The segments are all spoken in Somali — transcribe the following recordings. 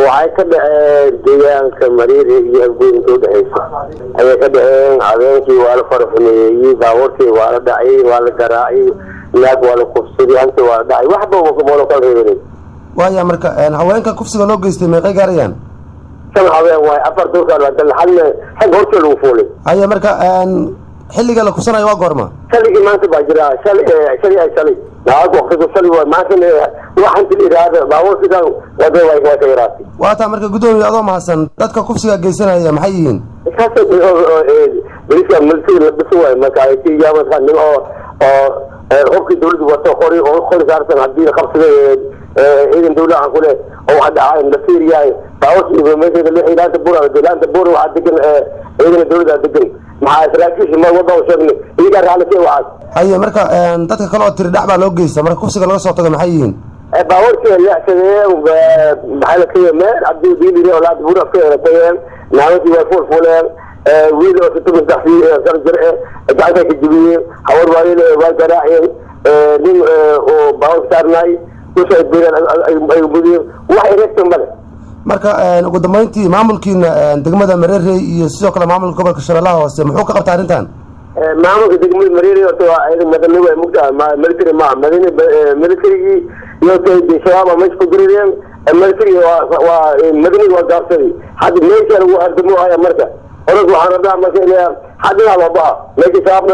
waxay ka dhaceen deegaanka Mareere iyo Afgoynta u dhaxaysa ayay ka dhaceen habeenkii waa la farxumeeyay baawarkii waa la dhacay waa la garaacay naag waa la kufsaday anta waa dhacay waxba uu ku boolo kala reebay waaya marka haweenka kufsiga loo geystay meeqay gaarayaan shan haween way afar dulka la dalxalna xag horta lagu fuulay aya marka xilliga la kufsanayo waa goorma xilligii maanta baa jira shalay naag waqtiga shalay waa maanta waxaan tiliiraada baawarkiidan wada way ka yaraatay waata marka gudoomiye adoo mahadsan dadka kufsiga geysanaya maxay yihiin kaasoo bilka milkiga la biso way marka ay tijaabo kan oo xubki dawladdu wato qori saartan hadii la qabsaday ciidan dawladda aan ku leh oo waxa dhacay la fiiriyay baawarkiiba meesha la xilaanta buura waxa degan ciidan dawladda degan maxaa saraakiisha ma wada u sheegnay iyaga raalli waxa haye marka dadka kale oo tiri dhac baa loo geystay marka kufsiga laga soo tago maxay yihiin baawarkii la xadeeyay maxaa la keenay abdi diili oo la buura ka yeelatay naawadi way fuuleen wiil oo sidoo kale sarjir gacanta ka jibiyay hawar waa garaacay nin oo baawar saarnay kusoo biiran ay mudeen waxay reebteen bale marka ugu dambeyntii maamulkiina degmada Mareere iyo sidoo kale maamulka gobolka Shabeellaha Hoose muxuu ka qabtaa arrintan maamulka degmada Mareere oo ay madani way mugtaa military military iyo tay shabaab ma isku direen military waa madani waa gaartay hadda meesha lagu hardamo ay marka orad waxaan rabaa marka ilaa hadda la baa meesha shabaab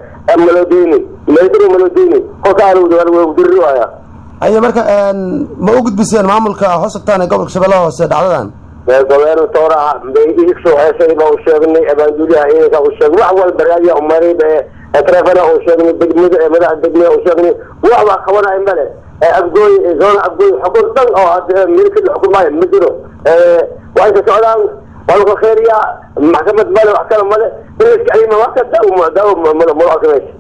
military oo kaalu wuu dirriwaya aye marka ma u gudbiseen maamulka hoosagtaan ee gobolka Shabeellaha Hoose dhacdadan gobolka Tooraha beeyig soo heesay baa u sheegnay abaanduliyaha iyaga u sheegay wax walba raadiyo umareed atrafana u sheegnay degmada madax degmada u sheegnay wax waa qabanay male afgooy zona afgooy xukuumadan oo hadda milkiga xukuumaha ma jiro way ka socdaan wala khayriya maxkamad male wax kale male iska ayma wax ka daaw ma